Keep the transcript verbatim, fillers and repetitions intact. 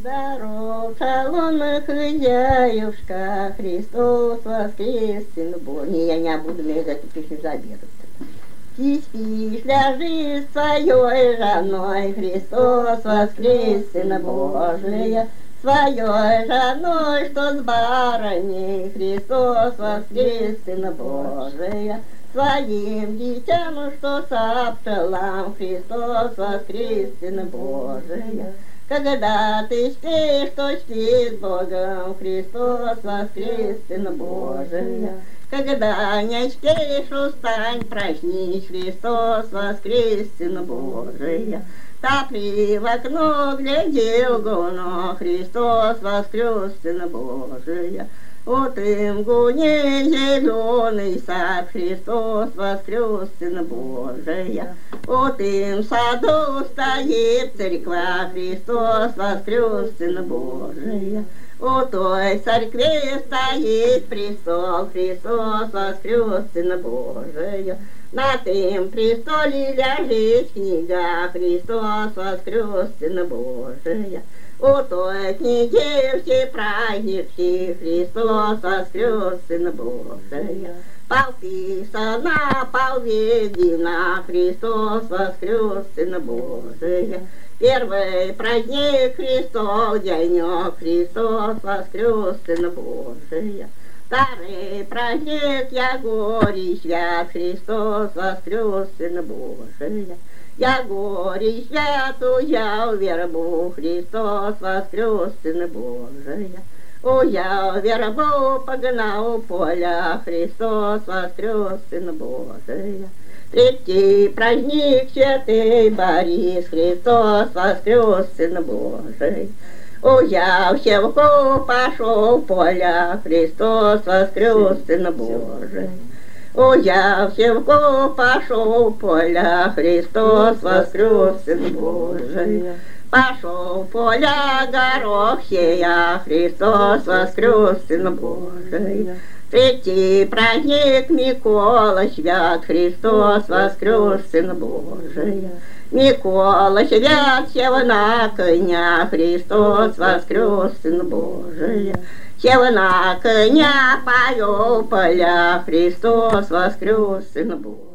Здоров, шалом, хозяюшка, Христос воскрес, Сын Божий. Я не буду мне эту песню забегать. Ты спишь, ляжешь своей женой, Христос воскрес, Сын Божий. Своей женой, что с барыней, Христос воскрес, Сын Божий. Своим детям, что с пчелам, Христос воскрес, Сын Божий. Когда ты спишь, то спи с Богом, Христос воскрес, Сын Божий. Когда не спишь, устань, проснись, Христос воскрес, Сын Божий. Топли в окно, гляди в гуно, Христос воскрес, Сын Божий. Вот им гуне зеленый сад, Христос воскрес, Сын Божий. Вот им саду стоит церква, Христос воскрес, Сын Божий. У той церкви стоит престол, Христос воскрес, Сын Божий. На тем престоле ляжет книга, Христос воскрес, Сын Божий. У той книги все праздники, Христос воскрес, Сын Божий. Полписана, полведена, Христос воскрес, Сын Божий. Первый праздник Христов денек, Христос воскрес, Сын Божий. Второй праздник Ягорий свят, Христос воскрес, Сын Божий. Ягорий свят уял вербу, Христос воскрес, Сын Божий. Уял вербу, погнал поля, Христос воскрес, Сын Божий. Третий праздник святый Борис, Христос воскрес, Сын Божий. Уял севку, пошел поля, Христос воскрес, Сын Божий. Уял севку, пошел поля, Христос воскрес, Сын Божий. Пошел поля горох сея, Христос воскрес, Сын Божий. Третий праздник Микола свят, Христос воскрес, Сын Божий. Микола свят сел на коня, Христос воскрес, Сын Божий. Сел на коня, повел поля, Христос воскрес, Сын Божий.